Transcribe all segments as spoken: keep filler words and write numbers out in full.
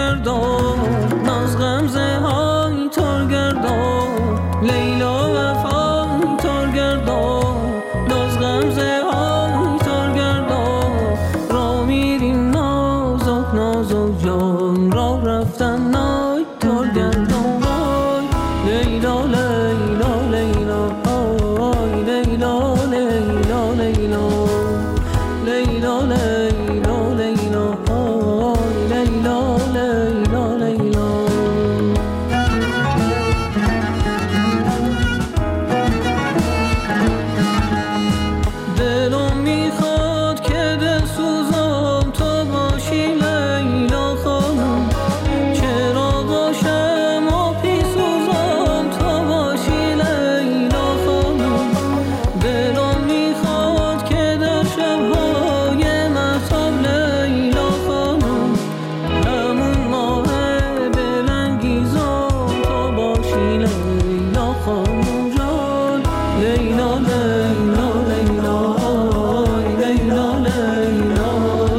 گردان ناز غمزه های تار گردان لیلا وفای تار گردان ناز غمزه های تار گردان را میریم نازک نازک جان را رفتن نای تار گردان وای لیلا لیلا لیلا آی لیلا لیلا لیلا لیلا لیلا لیلا آی لیلا لیلا لیلا دلم میخواد که دل سوزم تو باشی لیلا خانم چرا باشم و پی سوزم تو باشی لیلا خانم دلم میخواد که در شبهای مهتاب لیلا خانم همون ماه دلانگیزم تو باشی لیلا خانم جان لیلا لیلا لیلا آی لیلا لیلا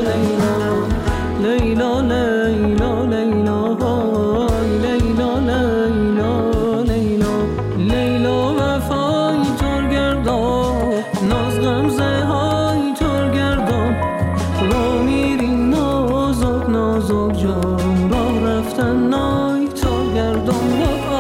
لیلا لیلا لیلا آی لیلا لیلا لیلا لیلا وفای تار گردان ناز غمزه های تار گردان را میریم نازک نازک جان را رفتن نای تار گردان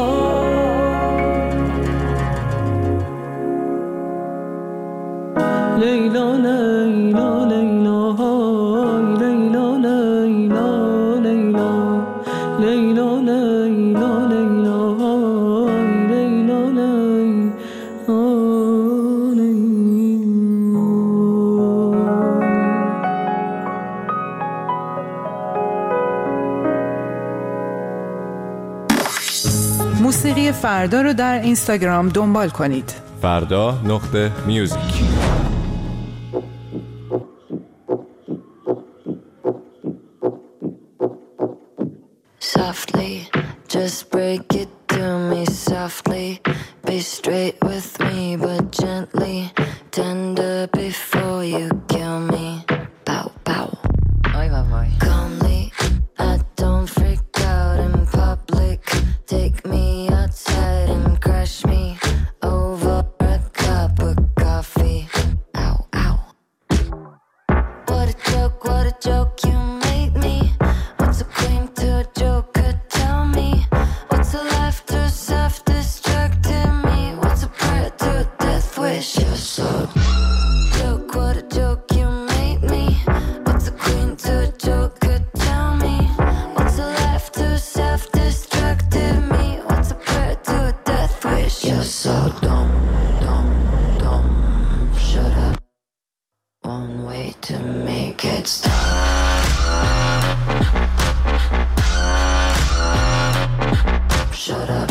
لیلا لیلا لیلا های لیلا لیلا لیلا لیلا لیلا لیلا های لیلا لیلا موسیقی فردا رو در اینستاگرام دنبال کنید. فردا نقطه میوزیک. Softly, just break it to me softly. Be straight with me, but gently. Tender before you kill me. Pow, pow. Ay, vay, vay. Calmly, I don't freak out in public. Take me outside and crush me over a cup of coffee. Ow, ow. What a joke, what a joke you made me. What's a queen to a joker? Tell me. What's a life to self-destructing me? What's a prayer to a death wish? You're so joke, what a joke you made me. What's a queen to a joker? Tell me. What's a life to self-destructing me? What's a prayer to a death wish? You're so dumb, dumb, dumb. Shut up. One way to make it stop. Shut up.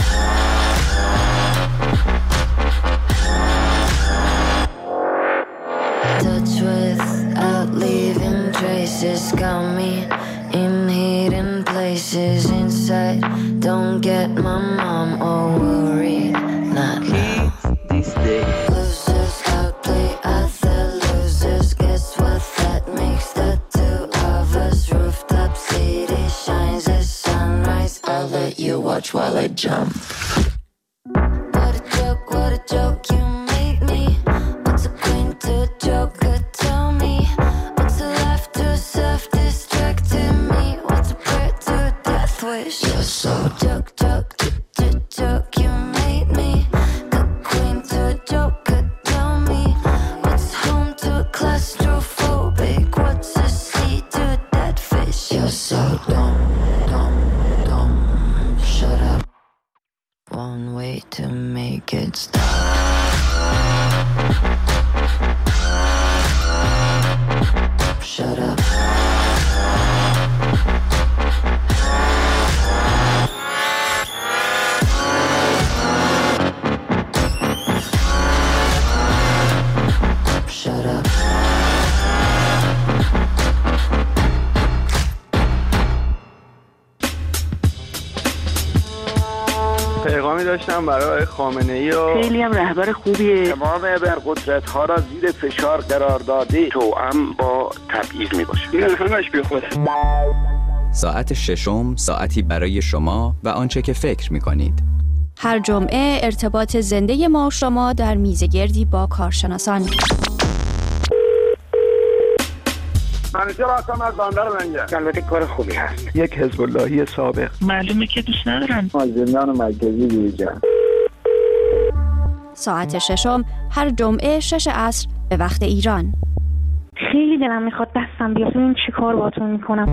Touch without leaving traces. Got me in hidden places inside. Don't get my mom all worried. Not now. Losers outplay other losers. Guess what that makes the two of us? Rooftop city shines as sunrise. I'll let you watch while I jump. What a joke, what a joke you made me. What's a queen to a joker? Tell me. What's a life to self-destructing me? What's a prayer to a death wish? You're so joke, joke, joke, joke you made me. The queen to a joker. Tell me. What's home to a claustrophobic? What's a sea to a dead fish? You're so dumb, dumb, dumb. Shut up. One way to make it stop. Shut up. Shut up. پیغامی داشتم برای خامنه‌ای و خیلی هم رهبر خوبیه. تمام ابرقدرت‌ها را زیر فشار قرار داده توأم با تبعیض می‌باشه. این همش بی خوده. ساعت ششم ساعتی برای شما و آنچه که فکر می‌کنید. هر جمعه ارتباط زنده ما و شما در میزگردی با کارشناسان. منیجر هستم از بندر لنگر. البته کار خوبی هست. یک حزب اللهی سابق. معلومه که دوست ندارن. از زندان مرکزی بیرون. ساعت ششم هر جمعه شش عصر به وقت ایران. خیلی دلم میخواد دستم بیاد ببین چی کار باهاتون میکنم.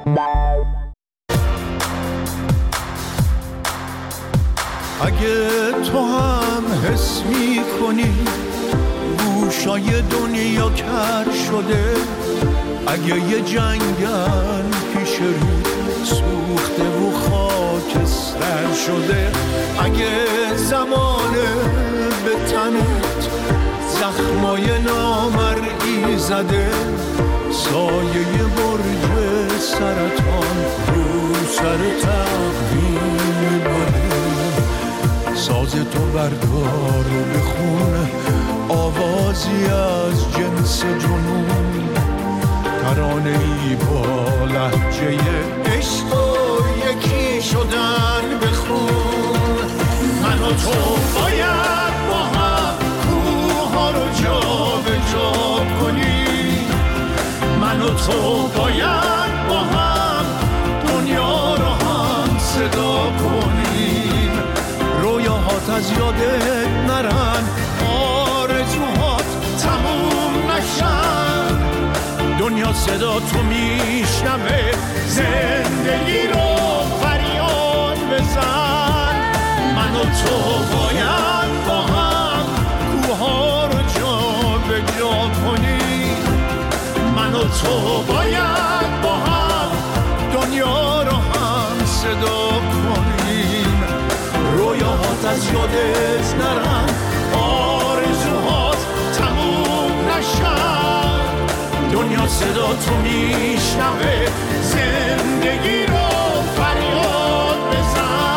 اگه تو هم حس میکنی گوشای دنیا کر شده، اگه یه جنگل پیش رو سوخته و خاکستر شده، اگه زمانه به تنت زخمای نامرئی زده، سایه برج سرطان رو سر تقویم باره، ساز تو بردار و بخون آوازی از جنس جنون، ترانه ای با لهجه عشق و یکی شدن بخون. من و تو باید با هم کوها رو جا به جا کنیم، من و تو باید با هم دنیا رو هم صدا کنیم، رویاهات از یادت نرن، آرزوهات تموم نشن، دنیا صدا تو میشنوه، زندگی رو فریاد بزن. من و تو باید با هم کوها رو جا به جا کنیم، من و تو باید با هم دنیا رو هم صدا کنیم، رویاهات از یادت نرن، آرزوهات تموم نشن، دنیا صدا تو میشنوه، زندگی رو فریاد بزن.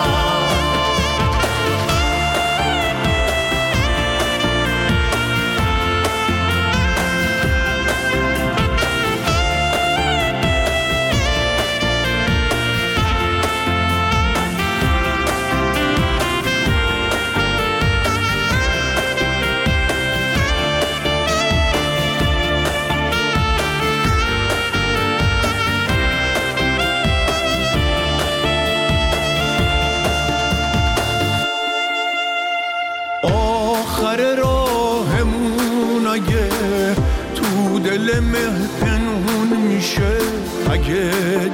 آخر راهمون اگه تو دل مه پنهون میشه، اگه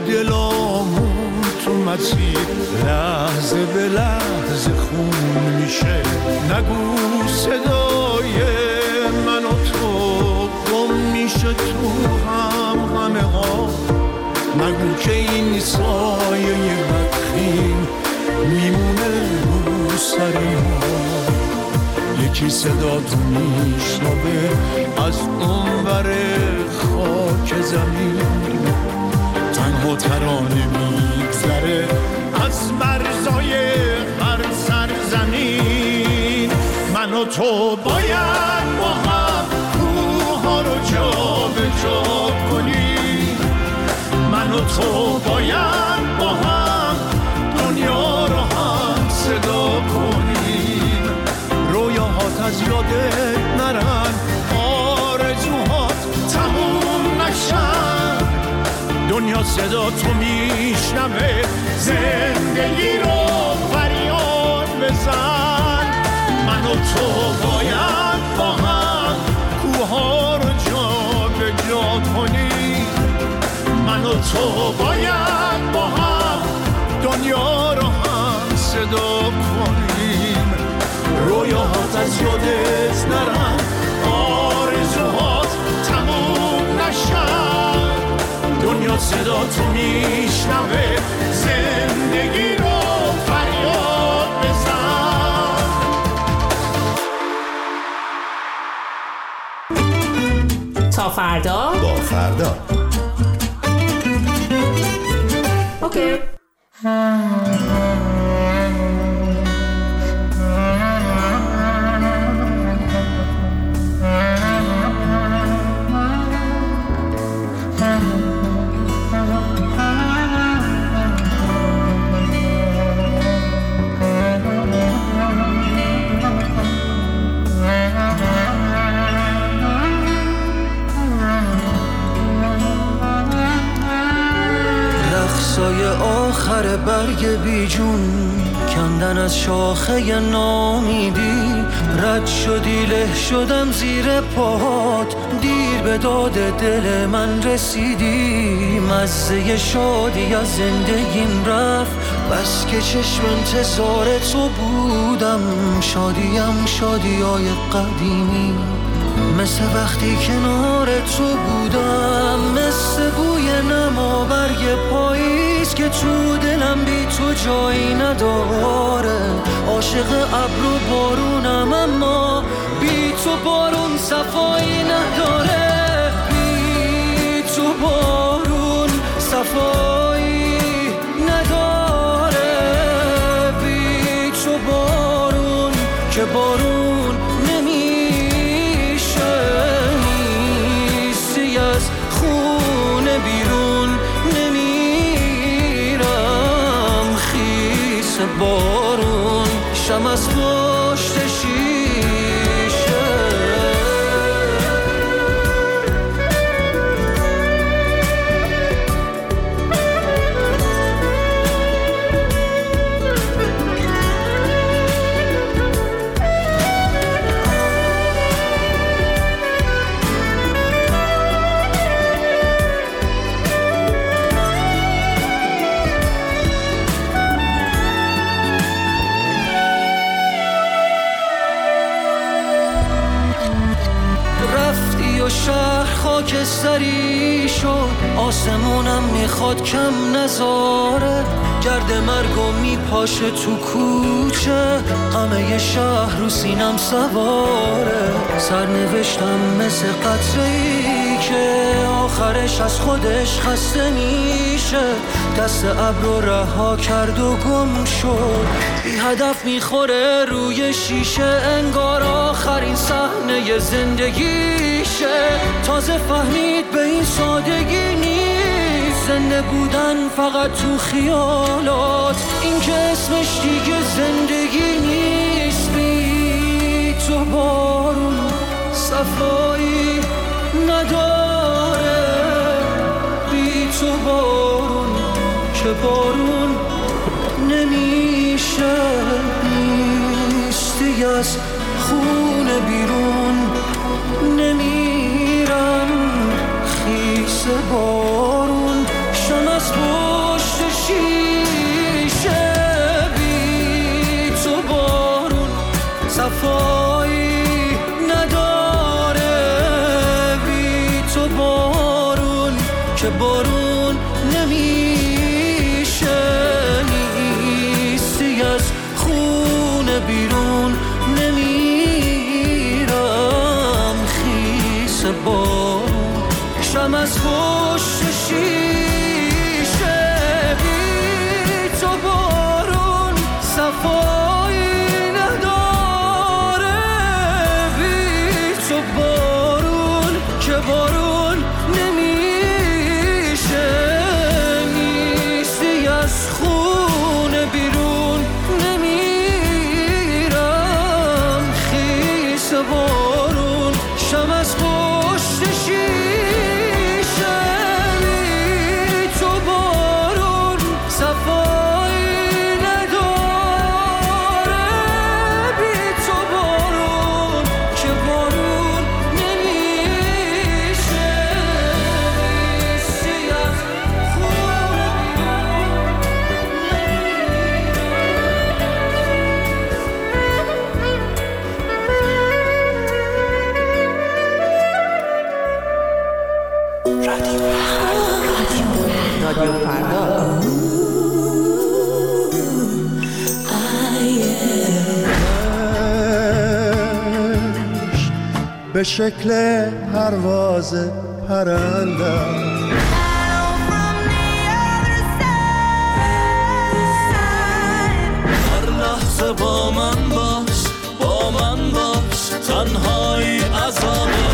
دلامون تو مسیر لحظه به لحظه خون میشه، نگو صدای من و تو گم میشه تو هم همه ها، نگو که این سایه بدخیم میمونه رو سر ما، یکی صدا تو میشنوه از اون بر خاک زمین، تنها ترانه میگذره از مرزای هر سرزمین. من و تو باید با هم کوها رو جا به جا کنیم، من و تو باید با هم دنیا رو هم صدا کنیم، رویاهات از یادت نرن، آرزوهات تموم نشن، دنیا صدا تو میشنوه، زندگی رو فریاد بزن. من و تو باید با هم کوها رو جا به جا کنیم، من و تو باید با هم دنیا رو هم صدا کنیم، رویاهات از یادت نرن، آرزوهات تموم نشن، دنیا صدا تو میشنوه، زندگی رو فریاد بزن. تا فردا با فردا اوکی. آخر برگ بیجون کندن از شاخه نامیدی، رد شدی له شدم زیر پاهات، دیر به داد دل من رسیدی، مزه شادی از زندگیم رفت، بس که چشم انتظار تو بودم، شادیم شادیای قدیمی، مثل وقتی کنار تو بودم، مثل بوی نما برگ پاییز که تو دلم بی تو جایی نداره، عاشق ابر و بارونم اما بی تو بارون صفایی نداره، بی تو بارون صفایی نداره، بی تو بارون که بارون نمیشه، نیستی از خونه بیرون نمیرم، خیس بارون شم از پشت شیشه. شهر خاکستری شد، آسمونم میخواد کم نذاره، گرد مرگو میپاشه تو کوچه، همه شهر رو سینم سواره، سرنوشتم مثل قطره‌ای که آخرش از خودش خسته میشه، دست ابر رو رها کرد و گم شد، بی هدف میخوره روی شیشه، انگار آخرین صحنه زندگیشه، تازه فهمید به این سادگی نیست، زنده بودن فقط تو خیالات، این که اسمش دیگه زندگی نیست، بی تو بارون صفایی نداره، بی تو بارون که بارون نمیشه، نیستی از خونه بیرون نمیرم، خیس بارون شم از پشت شیشه، بی تو بارون صفایی نداره، بی تو بارون که بارون نمیشه، نیستی از خونه بیرون نمیرم، خیس بارون شم از پشت شیشه، بی تو بارون صفایی نداره، بی تو بارون که بارون نمیشه، نیستی از خونه بیرون نمیرم، خیس بارون شم از پشت شیشه، بی تو بارون صفایی نداره، بی تو بارون که بارون نمیشه، نیستی از خونه رادیو فردا. به شکل پرواز پرندم، هر لحظه با من باش، با من باش، تنهایی عذابه،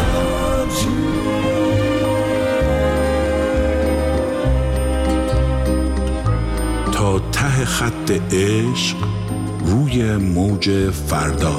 تا ته خط عشق روی موج فردا.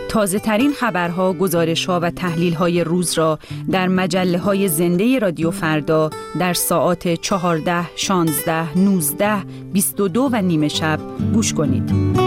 تازه ترین خبرها، گزارش‌ها و تحلیل‌های روز را در مجله‌های زنده رادیو فردا در ساعات چهارده، شانزده، نوزده، بیست و دو و نیمه شب گوش کنید.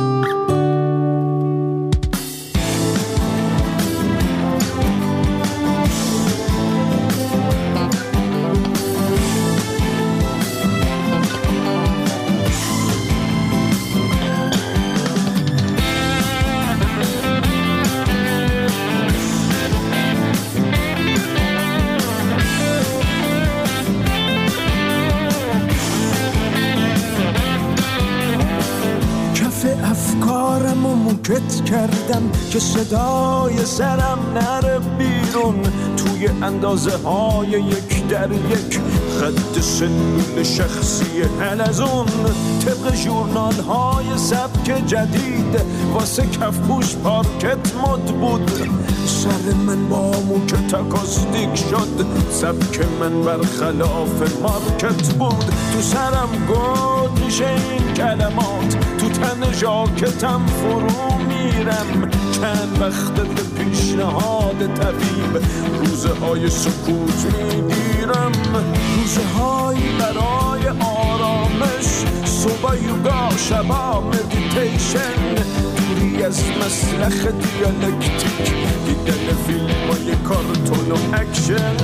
موکت کردم که صدای سرم نره بیرون، توی اندازه های یک در یک خط سلول شخصی حلزون، طبق ژورنال های سبک جدید واسه کفپوش پارکت مد بود. سر من با موکت اکاستیک شد، سبک من برخلاف مارکت بود. تو سرم گود میشه این کلمات، تو تن ژاکتم فرو میرم. چند وقت به پیشنهاد طبیب روزه های سکوت میگیرم، روزه های برای آرامش، صبح یوگا شبا مدیتیشن، دوری از مسلخ دیالکتیک، دیدن فیلم های کارتون و اکشن.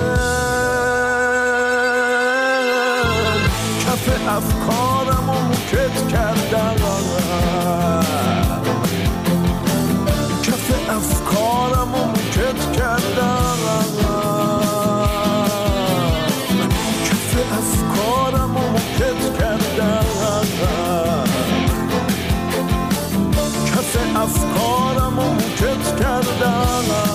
کف افکارم و موکت کردم، کف افکارم و موکت کردم، کف افکارم و موکت کردم، کف افکارم و موکت کردم.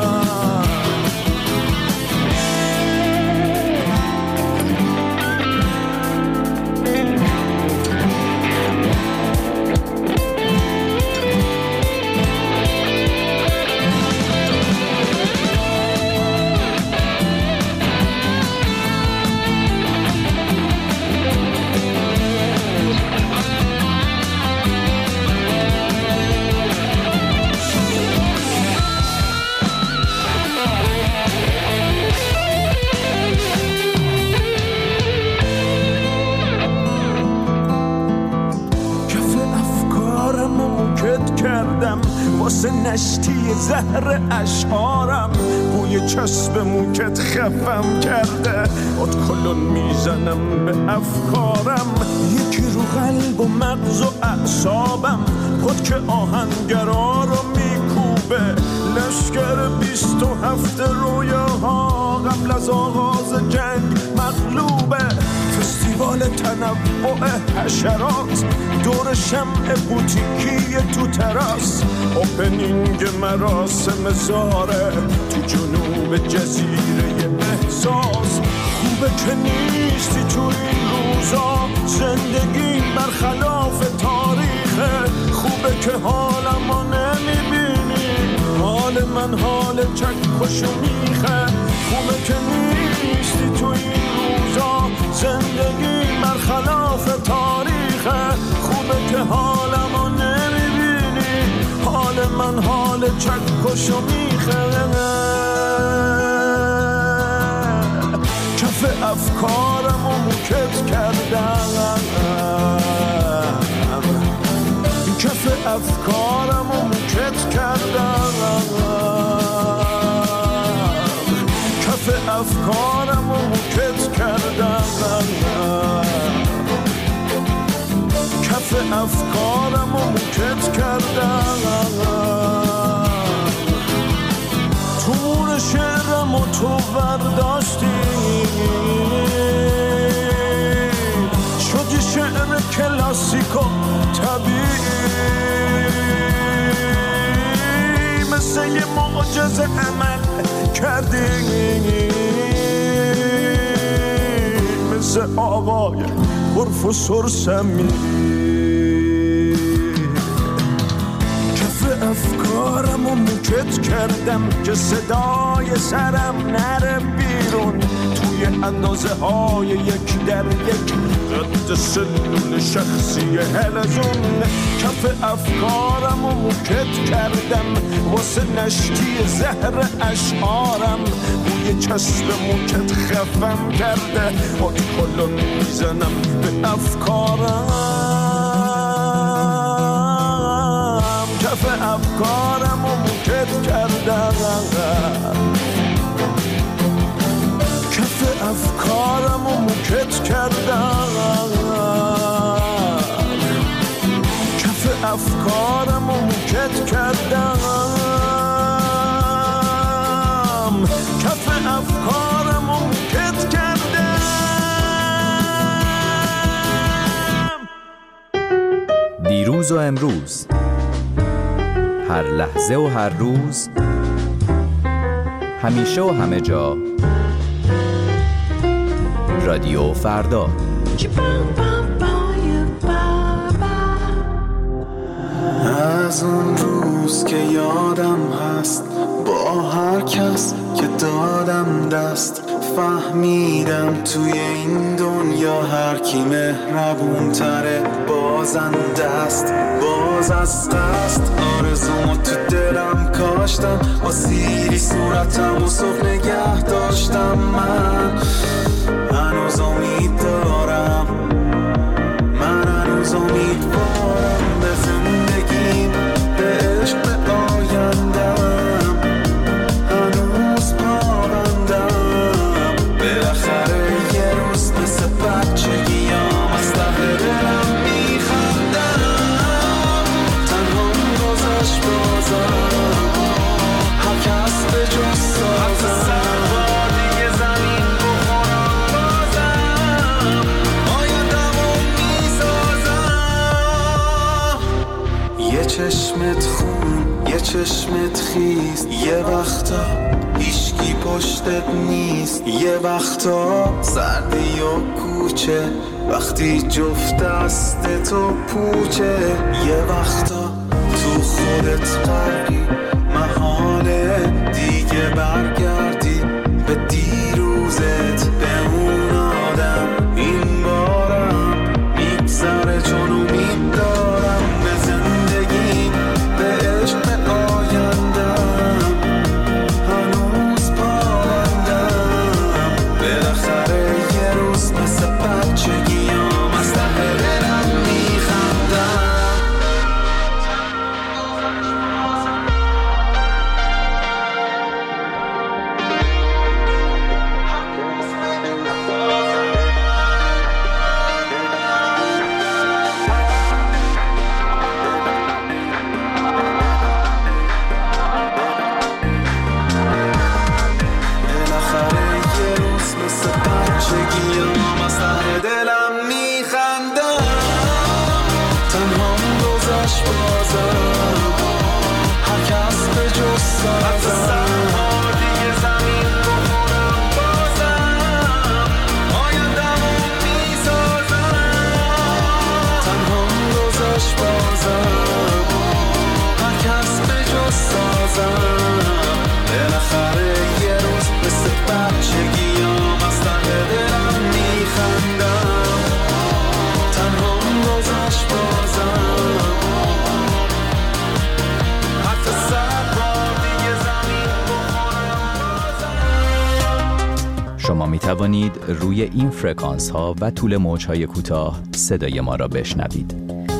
واسه نشتی زهر اشعارم، بوی چسب موکت خفم کرده، ادکلون میزنم به افکارم، یکی رو قلب و مغز و اعصابم، پدک آهنگرا رو میکوبه، لشکر بیست و هفت رویاها قبل از آغاز جنگ مغلوبه، فستیوال تنوع حشرات دور شمع بوتیکی تو تراس، اوپنینگ مراسم زاره تو جنوب جزیره احساس. خوبه که نیستی تو این روزا، زندگی برخلاف تاریخه، خوبه که حالمو نمیبینی، حال من حال چکشو میخه. خوبه که نیستی تو این روزا، زندگی برخلاف تاریخه، خوبه که حالمو نمیبینی، حال من حال چکشو میخه. کف افکارم و موکت کردم، کف افکارم و موکت کردم، کف افکارم و موکت کردم، کف افکارم و موکت کردم. تور شعرم و تو برداشتی، شدی شعر کلاسیک و طبیعی، مثل یه معجزه عمل کردی، مثل آقای پروفسور سمی. کف افکارم و موکت کردم که صدای سرم نره بیرون، توی توی اندازه های یک در یک قد سلول شخصی حلزون کف افکارم و موکت کردم واسه نشتی زهر اشعارم بوی چسب موکت خفم کرده با کلون میزنم به افکارم کف افکارم و موکت کردم کف افکارم و موکت کردم کف افکارم و موکت کردم کف افکارم و موکت کردم. دیروز و امروز، هر لحظه و هر روز، همیشه و همه جا، رادیو فردا. از اون روز که یادم هست با هر کس که دادم دست فهمیدم توی این دنیا هر کی مهربون تره بازنده است. باز از قصد آرزومو تو دلم کاشتم با سیری صورتم و سرخ نگه داشتم. من هنوز امید دارم من هنوز امیدوارم به زندگیم به عشق به آیندم هنوز پابندم بالاخره یه روز مثل بچگیام از ته دلم میخندم تنها گذشت بازم هر کس به جز سازم دیگه زمین بخورم بازم آیندمو میسازم. یه چشمت خون یه چشمت خیز یه وقتا هیچکی پشتت نیست یه وقتا سردی و کوچه وقتی جفت دست تو پوچه یه وقتا تو خودت غرقی محاله دیگه برگردی به دیروزت به اون آدم این بارم میگذره چون امید دارم به زندگی به عشق به آیندم هنوز پابندم بالاخره یه روز مثل بچگیام از ته دلم میخندم. شما می توانید روی این فرکانس ها و طول موج های کوتاه صدای ما را بشنوید.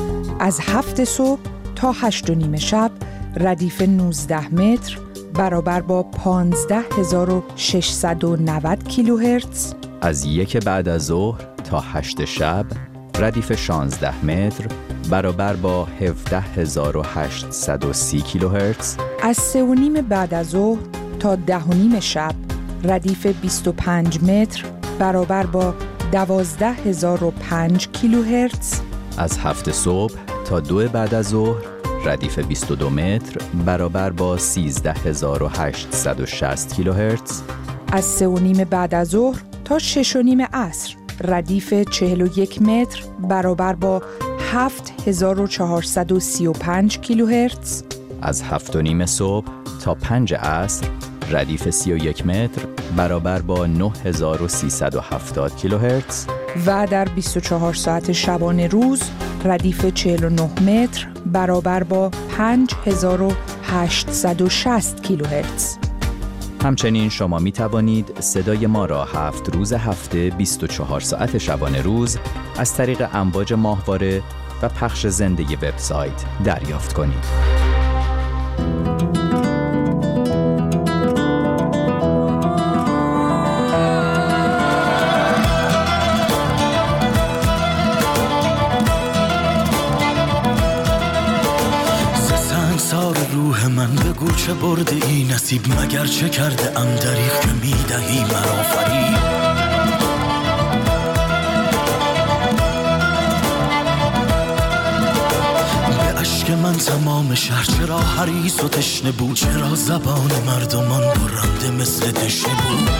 از هفت صبح تا هشت و نیم شب ردیف نوزده متر برابر با پانزده هزار و ششصد و نود کیلوهرتز. از یک بعد از ظهر تا هشت شب ردیف شانزده متر برابر با هفده هزار و هشتصد و سی کیلوهرتز. از سه و نیم بعد از ظهر تا ده و نیم شب ردیف بیست و پنج متر برابر با دوازده هزار و پنج کیلوهرتز. از هفت صبح تا دو بعد از ظهر ردیف بیست و دو متر برابر با سیزده هزار و هشتصد و شصت کیلوهرتز. از سه و نیم بعد از ظهر تا شش و نیم عصر ردیف چهل و یک متر برابر با هفت هزار و چهارصد و سی و پنج کیلوهرتز. از هفت و نیم صبح تا پنج عصر ردیف سی و یک متر برابر با نه هزار و سیصد و هفتاد کیلوهرتز و در بیست و چهار ساعت شبانه روز ردیف چهل و نه متر برابر با پنج هزار و هشتصد و شصت کیلوهرتز. همچنین شما می توانید صدای ما را هفت روز هفته بیست و چهار ساعت شبانه روز از طریق امواج ماهواره و پخش زنده وبسایت دریافت کنید. روح من بگو چه برده ای نصیب مگر چه کرده ام دریغ که میدهی مرا فریب. به اشک من تمام شهر چرا حریص و تشنه بود، چرا زبان مردمان برنده مثل دشنه بود.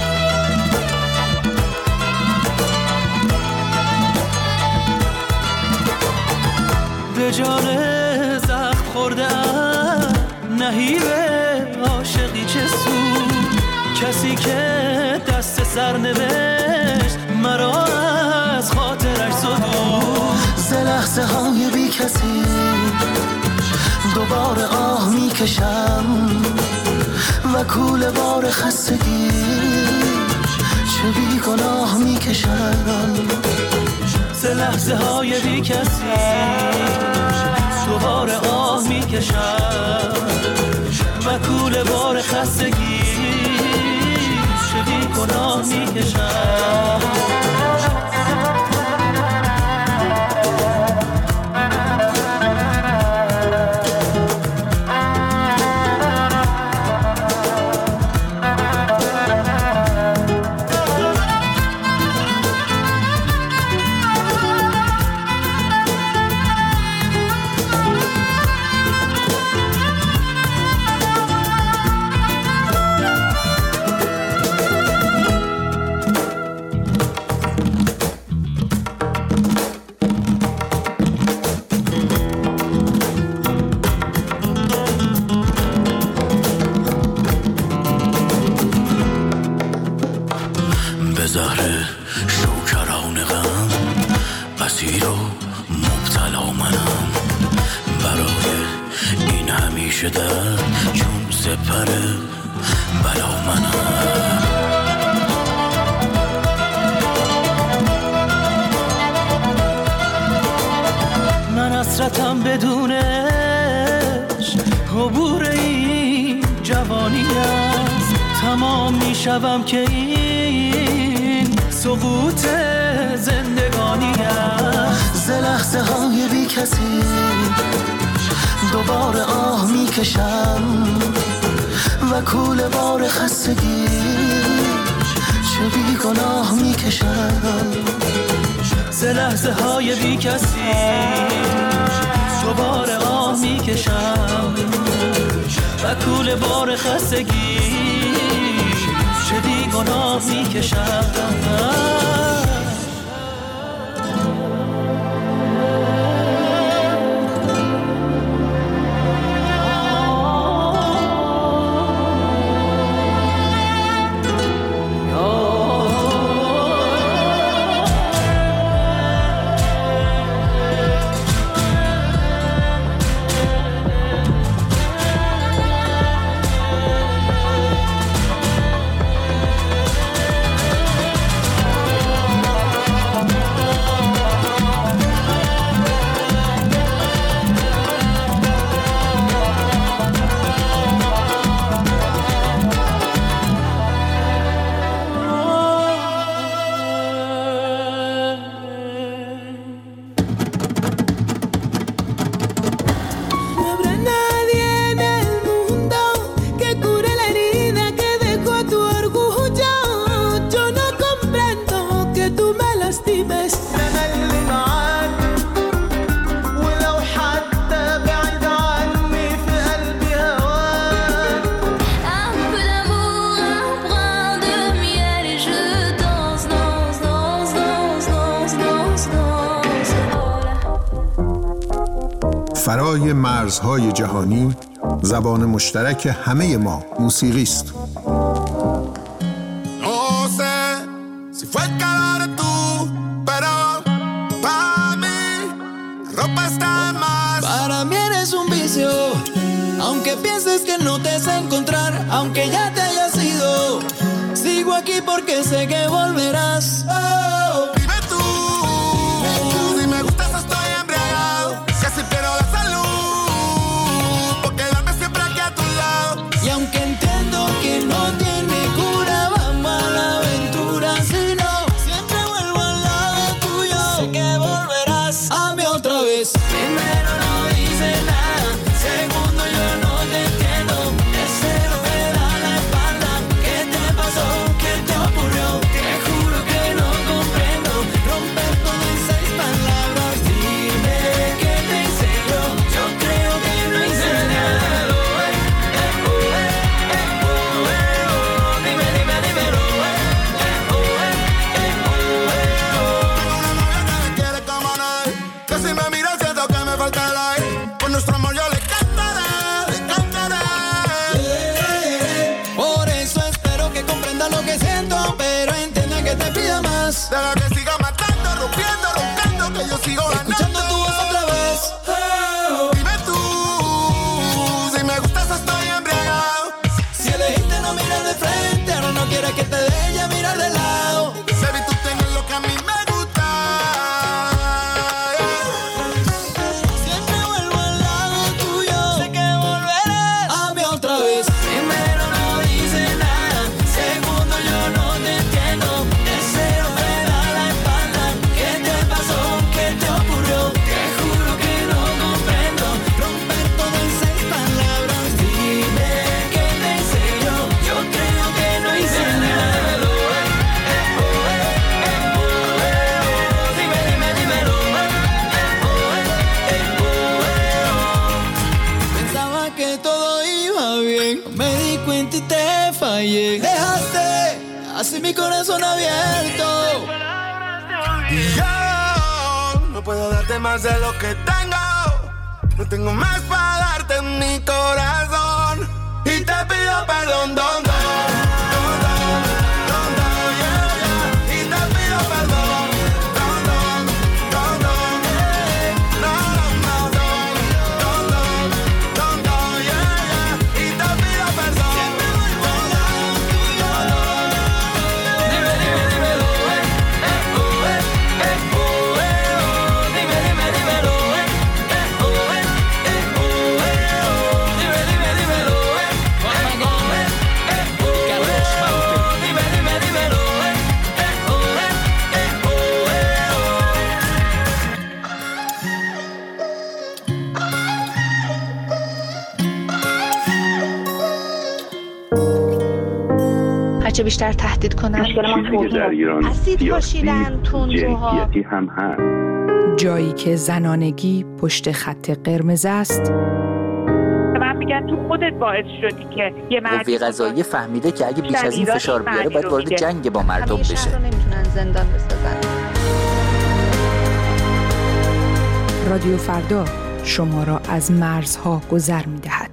به جان زخم خورده ام نهیب عاشقی چه سود، کسی که دست سر نوشت مرا از خاطرش زدود. ز لحظه های بی کسی دوباره آه می کشم و کوله بار خستگی چه بی گناه می کشم. ز لحظه های بی کسی دوباره آه می کشم و کوله بار خستگی چه بی گناه می کشم. حسرتم بدونش عبور این جوانی است، تمام میشوم که این سقوط زندگانی است. ز لحظه های بی کسی دوباره آه میکشم و کوله بار خستگی چه بی گناه میکشم. ز لحظه های بی کسی دوباره آه میکشم و کوله بار خستگی چه بی گناه میکشم. فرای مرزهای جهانی زبان مشترک همه ما موسیقی است. llamas. Para mí eres un vicio, aunque pienses que no te sé encontrar, aunque ya te hayas ido, sigo aquí porque sé que volverás. Oh, vive tú, si me gustas estoy embriagado, casi pierdo la salud, por quedarme siempre aquí a tu lado. Y aunque entiendo que no tiene cura, vamos a la aventura, si no, siempre vuelvo al lado tuyo, sé que volverás a mí otra vez. Primero no dice nada, segundo yo no te entiendo, tercero me da la espalda, ¿qué te pasó? ¿Qué te ocurrió? Te juro que no comprendo, romper todo en seis palabras, dime qué te hice yo, yo creo que no hice nada. Dime, dime, dímelo. Quiere como no es, que si me miras siento que me falta el aire, por nuestro amor yo le cantaré, le cantaré. Por eso espero que comprenda lo que siento, pero entienda que te pida más. Deja que siga matando, rompiendo, roncando, que yo sigo ganando. Escuchando tu voz otra vez. Dime tú, si me gustas estoy embriagado. Si elegiste no mirar de frente, ahora no quieres que te deje mirar de lado. Baby, tú tienes lo que a mí me gusta. Siempre vuelvo al lado tuyo, sé que volverás a mí otra vez. Primero no dice nada, segundo yo no te entiendo, tercero me da la espalda, ¿qué te pasó? ¿Qué te ocurrió? Te juro que no comprendo, romper todo en seis palabras, dime qué te hice yo, yo creo que no hice nada. Dime, dime, dímelo. Pensaba que todo iba bien, me di cuenta y te fallé. Dejaste así mi corazón abierto. Y yo no puedo darte más de lo que tengo, no tengo más para darte en mi corazón. Y te pido perdón, don, don, don, don, don, don, yeah, yeah. Y te pido perdón, don, don, don, don, yeah. No, no, don, don, don, don, don, yeah, yeah. Y te pido perdón, don, don, don, don. Dime, dime, dímelo, eh, eh, oh, eh, eh, oh, eh, oh. Dime, dime, dímelo, eh, eh, oh, eh, eh, oh, eh, oh. Dime, dime, dímelo, eh, eh, oh, eh, eh, oh, eh, oh. Dime, dime, dímelo, eh, eh, oh, eh, eh, oh, هرچه بیشتر تهدید کنن چیزی که در ایران اسید پاشیدن تندروها جنسیتی هم هست. جایی که زنانگی پشت خط قرمز است، من میگن تو خودت باعث شدی که یه مرد قوه قضاییه فهمیده که اگه بیش از این فشار بیاره باید وارد جنگ با مردم بشه. رو نمیتونن زندان بسازن. رادیو فردا شما را از مرزها گذر می‌دهد.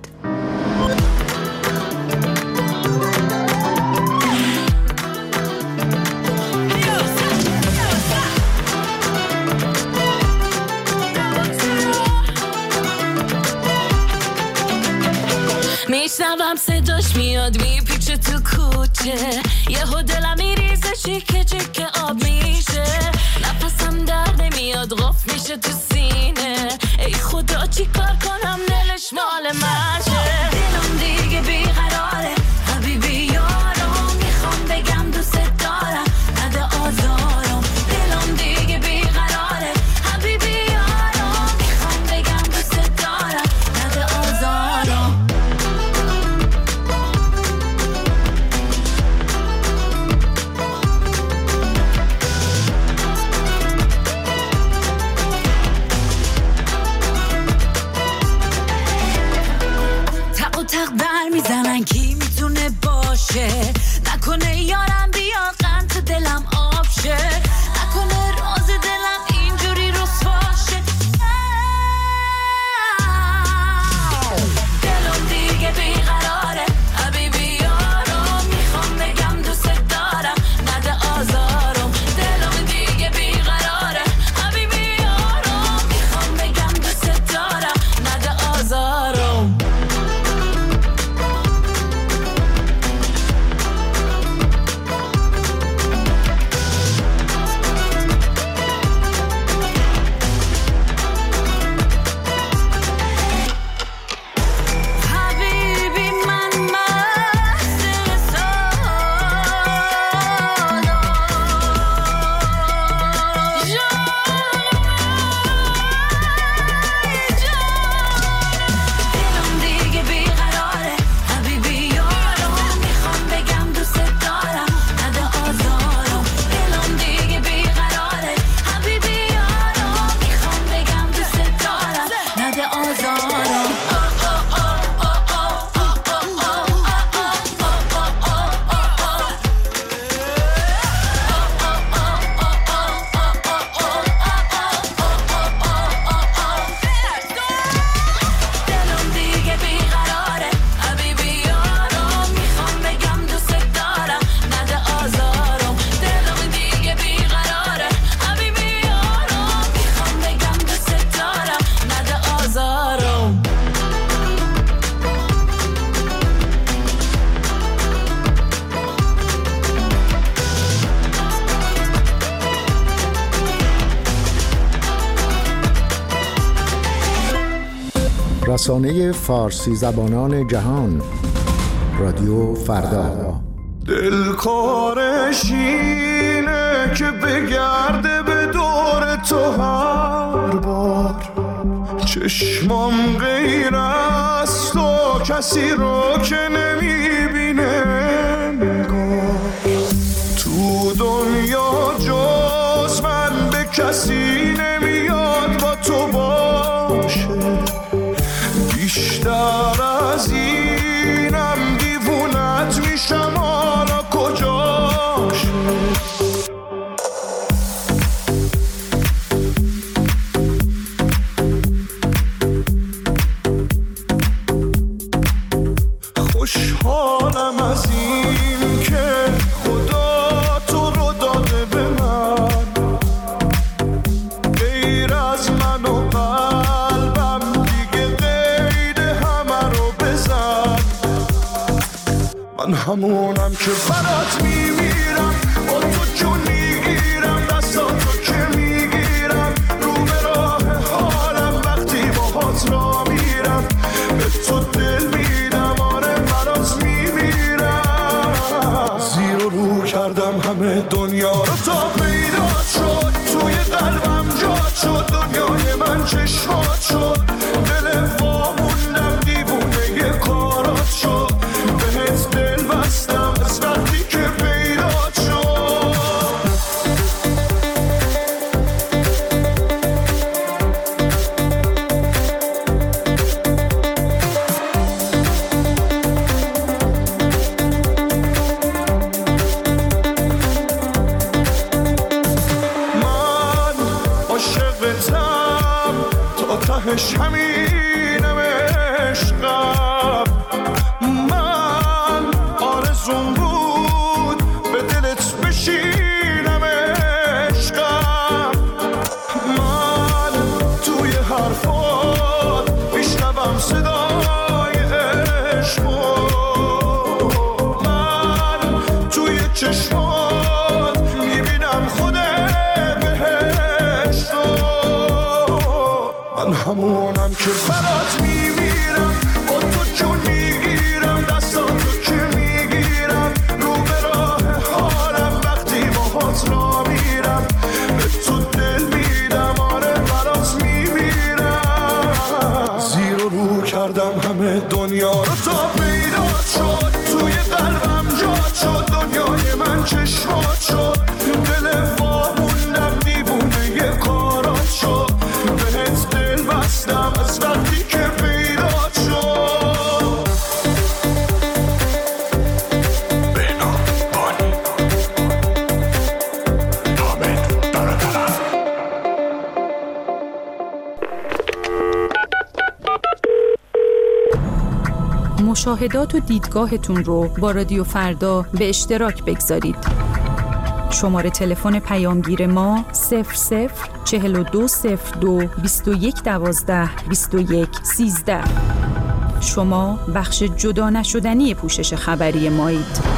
میشنوم صداش میاد میپیچه تو کوچه، یهو دلم میریزه چیکه چیکه آب میشه، نفسم در نمیاد قف میشه تو سینه، ای خدا چی کار کنم دلش مال منشه، دلم دیگه بیقراره حبیبی یارم، میخوام بگم دوست دارم نده آزارم، دلم دیگه بیقراره حبیبی یارم، میخوام بگم دوست دارم نده آزارم. تق در میزنن کی میتونه باشه، نکنه یارم بیا قند تو دلم آب شه، نکنه راز دلم اینجوری رسواشه، دلم دیگه بیقراره حبیبی یارم، میخوام بگم دوست دارم نده آزارم، دلم دیگه بیقراره حبیبی یارم، میخوام بگم دوست رسانه فارسی زبانان جهان، رادیو فردا. دلکارش اینه که بگرده به دور تو هر بار، چشمام غیر از تو کسی رو که نمیبینه نگار، تو دنیا جز من به کسی نمیاد با تو باشه، بیشتر از اینم دیوونت میشم حالا کجاشه. خوشحالم از این که خدا تو رو داده به من، غیر از من و قلبم دیگه قید همه رو بزن. من همونم که برات میمیرم، با تو جون میگیرم، دستاتو که میگیرم، رو به راه حالم وقتی باهات را میرم، به تو دل میدم، آره برات میمیرم. زیر و رو کردم همه دنیا رو تا پیدا شد، توی قلبم جا شد، دنیای من چشمات شد، دل واموندم دیوونه یه کارات شد، بهت دل بستم از وقتی که پیدا شد. من عاشقتم تا تهش همینم عشقم، من آرزوم بود به دلت بشینم عشقم، من توی حرفات میشنوم صدای عشقو، من توی چشمات میبینم خود بهشتو. من همونم که برات میمیرم، با تو جون میگیرم، دستاتو که میگیرم، رو به راه حالم وقتی باهات را میرم، به تو دل میدم، آره برات میمیرم. زیر و رو کردم همه دنیا رو تا پیدا شد، توی قلبم جا شد، دنیای من چشمات شد، دل واموندم دیوونه یه کارات شد، بهت دل بستم از وقتی که پیدا شد. بهنام بانی حامد برادرم. مشاهدات و دیدگاهتون رو با رادیو فردا به اشتراک بگذارید. شماره تلفن پیامگیر ما صفر صفر چهل و دو صفر دو بیست و یک دوازده بیست و یک سیزده. شما بخش جدا نشدنی پوشش خبری مایید.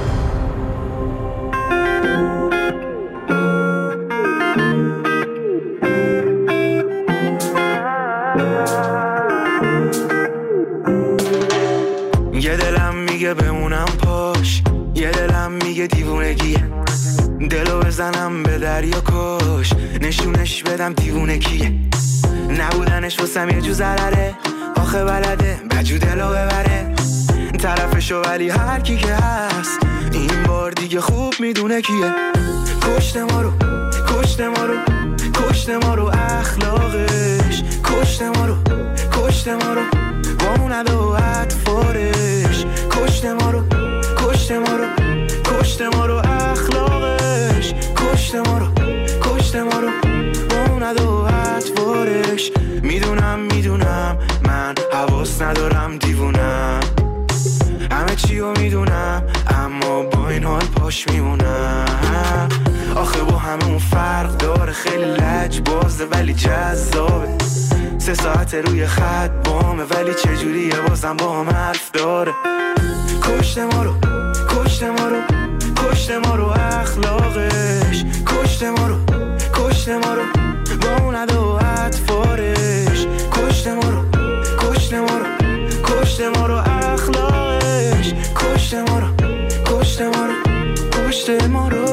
یه دلم میگه بمونم پاش، یه دلم میگه دیوونگیه، دلو بزنم به دریا کش، نشونش بدم دیوونه کیه، نبودنش واسم یه جو ضرره، آخه بلده بجو دلو ببره، طرفشو ولی هر کی که هست این بار دیگه خوب میدونه کیه، کشت ما رو کشت ما رو کشت ما رو اخلاقش، کشت ما رو کشت ما رو با اون ادا و اطفارش، کشت ما رو کشت ما رو کشت ما رو اخلاقش، کشت ما رو کشت ما رو با اون ادا و اطفارش. میدونم میدونم من حواس ندارم دیوونم، همه چی رو میدونم اما با این حال پاش میمونم، آخه با همه اون فرق داره، خیلی لج بازه ولی جذابه، سه ساعت روی خط بامه ولی چجوریه بازم با هم حرف داره، کشت ما رو کشت ما رو کشت ما رو اخلاقش، کشت ما رو کشت ما رو با اون ادا و اطفارش، کشت ما رو کشت کشته ما رو کشته ما رو اخلاقش کشته ما رو کشته ما رو کشته ما رو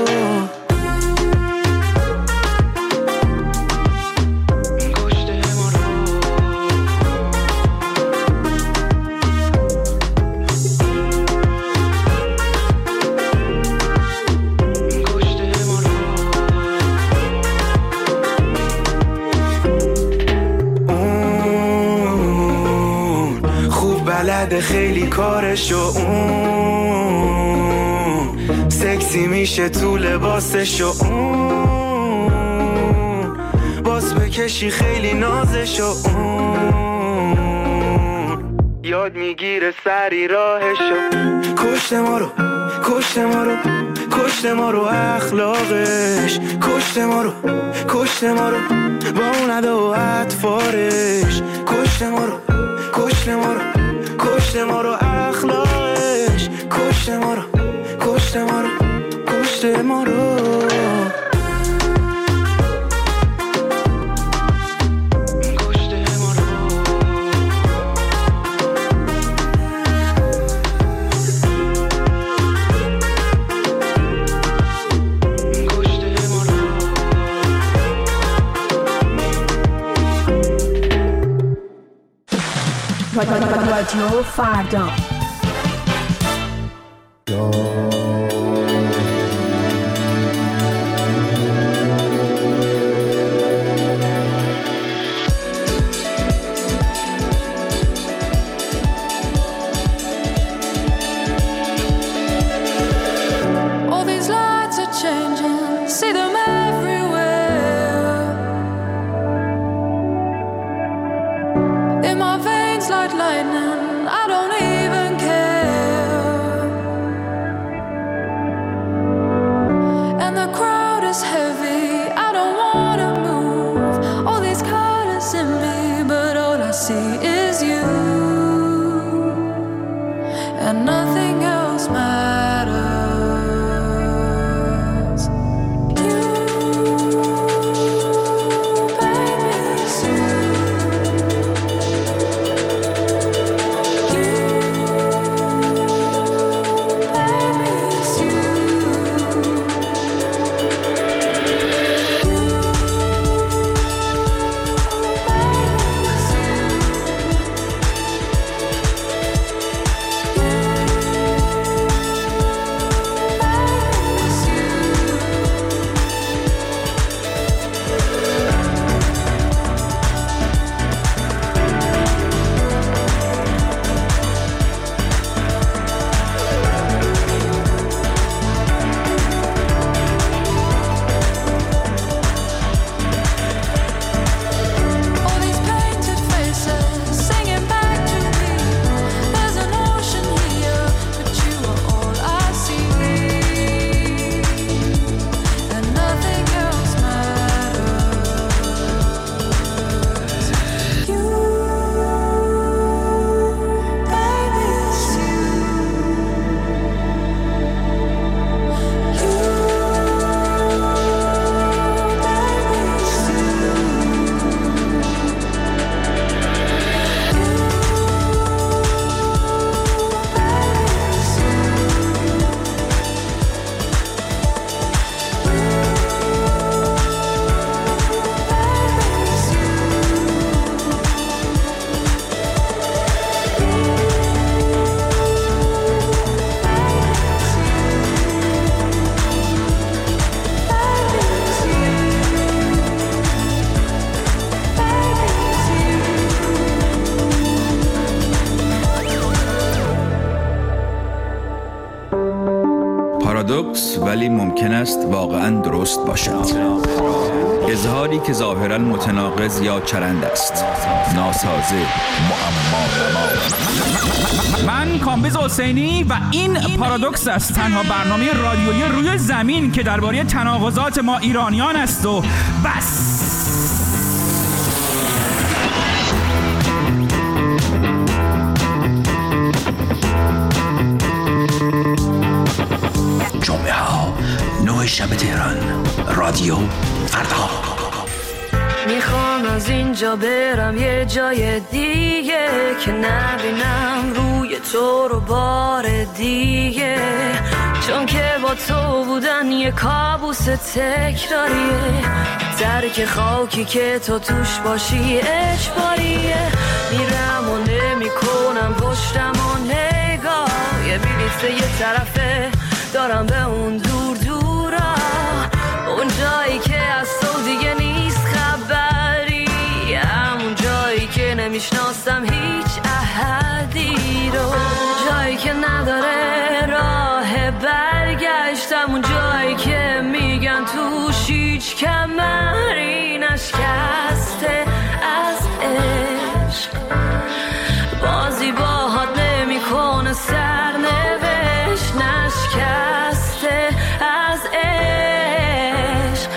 خیلی کارشو اون سکسی میشه تو لباسشو اون باز بکشی خیلی نازشو اون یاد میگیره سری راهشو کشته ما رو کشته ما رو کشته ما رو اخلاقش کشته ما رو کشته ما رو با اون ادا و اطفارش کشته ما رو کشته ما رو کشته ما رو اخلاقش کشته ما رو کشته ما رو کشته ما رو رادیو فردا پارادوکس ولی ممکن است واقعاً درست باشد. اظهاری که ظاهراً متناقض یا چرند است. ناسازه، معما. من کامبیز حسینی و این پارادوکس است، تنها برنامه رادیویی روی زمین که درباره تناقضات ما ایرانیان است و بس. جمعه ها نه شب تهران، رادیو فردا. میخوام از این اینجا برم یه جای دیگه که نبینم روی تو رو بار دیگه، چون که با تو بودن یه کابوس تکراریه، درک خاکی که تو توش باشی اجباریه. میرم و نمی کنم پشتم و نگاه، یه بلیت یه طرفه دارم به اون دور دورا، اون جایی که از تو دیگه نیست خبری، همون جایی که نمیشناسم هیچ احدی رو، جایی که نداره راه برگشت، همون جایی که میگن توش هیچ کمری نشکسته از عشق، بازی باهات نمی کنه سرنوشت، نشکسته از عشق،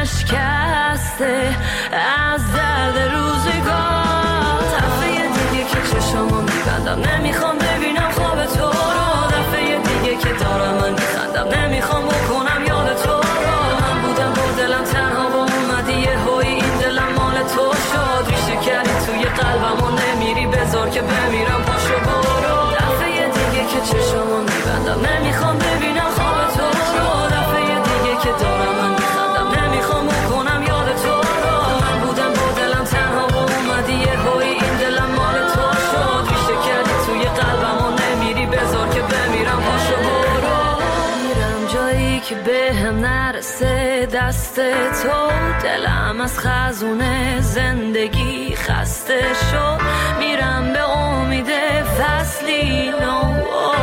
نشکسته از درد روزگار. دفعه دیگه که چشمو میبندم نمیخوام ببینم خواب تو رو، دفعه دیگه که دارم من میخندم نمیخوام بکنم یاد تو رو، من بودم با دلم تنها و اومدی یه هوی این دلم مال تو شد، ریشه کردی توی قلبم و نمیری بذار که بمیرم پاشو برو. دفعه دیگه که چشمو میبندم نمیخوام ببینم خواب تو رو، دفعه دیگه که دارم من میخندم نمیخوام بکنم یاد تو رو، من بودم با دلم تنها و اومدی یه هوی این دلم مال تو شد، ریشه کردی توی قلبم و نمیری بذار که بمیرم پاشو برو. میرم جایی که به هم نرسه دست تو، دلم از خزونه زندگی خسته شد، میرم به امید فصلی نو،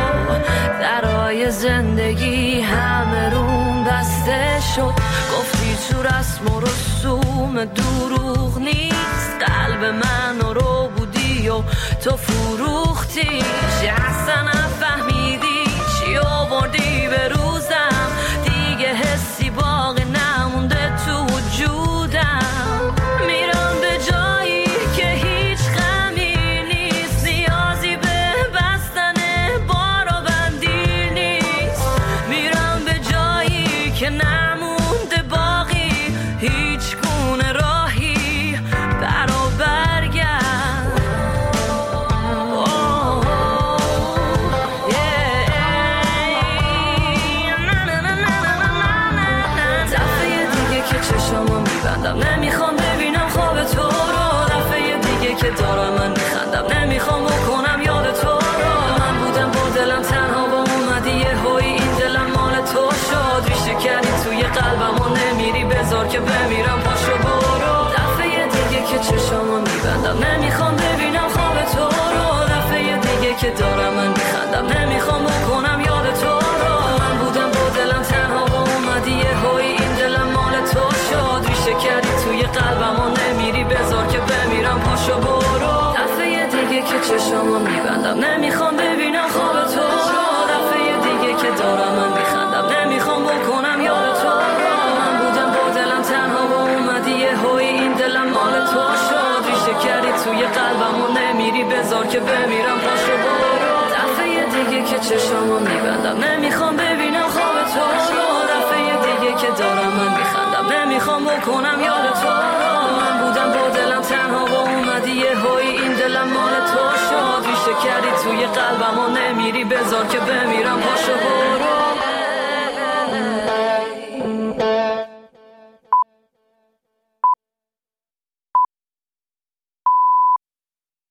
درای زندگی همه روم بسته شد، گفتی تو رسم و رسوم دروغ نیست، قلب من رو بودی و تو فروختی، اصلا نفهمیدی چی آوردی به روزم، دیگه حسی باقی نمونده تو وجودم، میرم به جایی که هیچ غمی نیست، نیازی به بستن بار و بندی نیست، میرم به جایی که نمونده باقی هیچ گونه راهی برا برگرد. چشمو میبندم نمیخوام ببینم خواب تو رو، دفعه دیگه که دارم من میخندم نمیخوام بکنم یاد تو رو، من بودم با دلم تنها و اومدی یه هوی این دلم مال تو شد، ریشه کردی توی قلبم و نمیری بذار که بمیرم پاشو برو. دفعه دیگه که چشمو میبندم نمیخوام ببینم خواب تو رو، دفعه دیگه که دارم من میخندم نمیخوام بکنم یاد تو رو، من بودم با دلم تنها و اومدی یه هوی این دلم مال تو شد، ریشه کردی توی قلبم و نمیری بذار که بمیرم پاشو برو. دفعه دیگه که چشمو میبندم نمیخوام ببینم خواب تو رو، دفعه دیگه که دارم من میخندم نمیخوام بکنم یاد تو رو، من بودم با دلم تنها و اومدی یه هوی این دلم مال تو شد، ریشه کردی توی قلبم و نمیری بذار که بمیرم پاشو برو. دفعه دیگه که چشمو میبندم نمیخوام ببینم خواب تو رو، دفعه دیگه که دارم من میخندم نمیخوام بکنم یاد تو رو، من بودم با دلم تنها و اومدی یه هوی این دلم مال تو شد، ریشه کردی توی قلبم و نمیری بذار که بمیرم پاشو برو.